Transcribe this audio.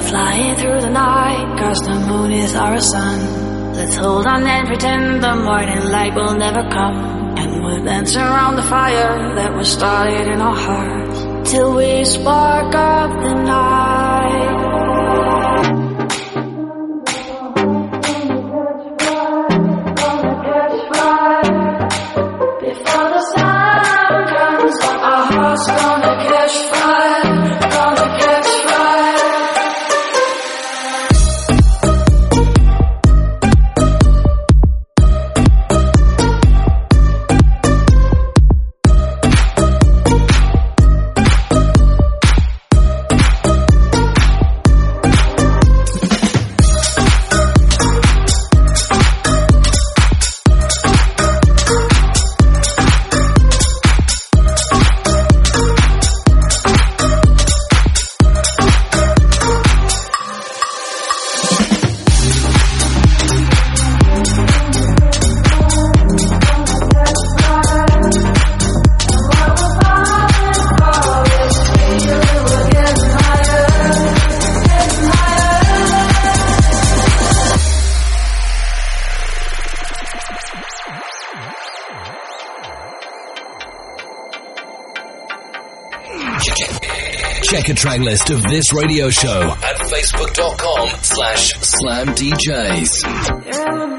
flying through the night, 'cause the moon is our sun. Let's hold on and pretend the morning light will never come, and we'll dance around the fire that was started in our hearts, till we spark up the night. Before the sun comes up, our hearts gonna catch fire, gonna catch fire. Check a track list of this radio show at facebook.com/slamdjs.